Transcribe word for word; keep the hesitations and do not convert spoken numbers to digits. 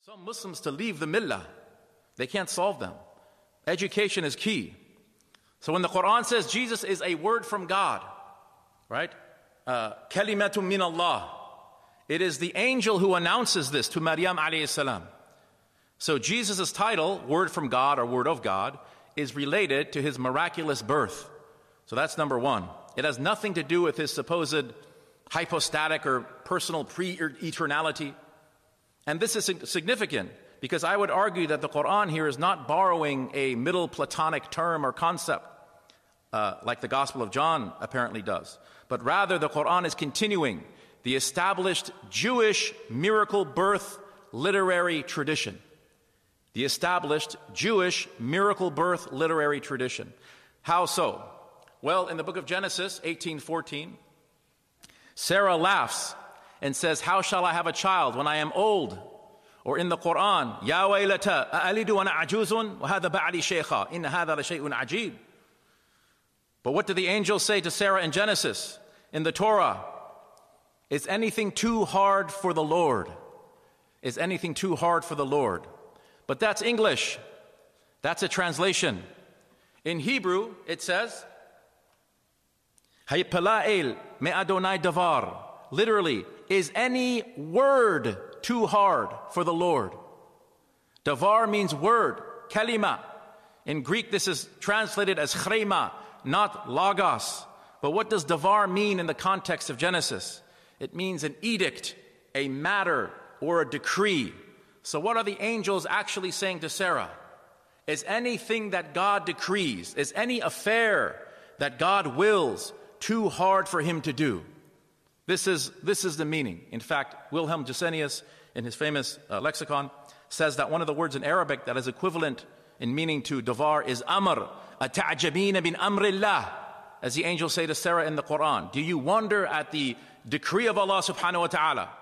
Some Muslims to leave the millah. They can't solve them. Education is key. So when the Quran says Jesus is a word from God, right? Kalimatum min Allah. It is the angel who announces this to Maryam alayhi salam. So Jesus' title, word from God or word of God, is related to his miraculous birth. So that's number one. It has nothing to do with his supposed hypostatic or personal pre-eternality. And this is significant because I would argue that the Quran here is not borrowing a middle Platonic term or concept uh, like the Gospel of John apparently does, but rather the Quran is continuing the established Jewish miracle birth literary tradition. The established Jewish miracle birth literary tradition. How so? Well, in the book of Genesis, eighteen fourteen, Sarah laughs and says, "How shall I have a child when I am old?" Or in the Quran, "Ya waylata a'alidu wa ana ajuzun wa hadha ba'li shaykha inna hadha la shay'un ajib." But what did the angel say to Sarah in Genesis? In the Torah, is anything too hard for the Lord? Is anything too hard for the Lord? But that's English. That's a translation. In Hebrew, it says, "Haypala'el me Adonai davar." Literally, is any word too hard for the Lord? Davar means word, kalima. In Greek, this is translated as chrema, not logos. But what does davar mean in the context of Genesis? It means an edict, a matter, or a decree. So what are the angels actually saying to Sarah? Is anything that God decrees, is any affair that God wills too hard for him to do? This is, this is the meaning. In fact, Wilhelm Gesenius, in his famous uh, lexicon, says that one of the words in Arabic that is equivalent in meaning to davar is amr, ata'jabina bin amrillah, as the angels say to Sarah in the Quran. Do you wonder at the decree of Allah subhanahu wa ta'ala?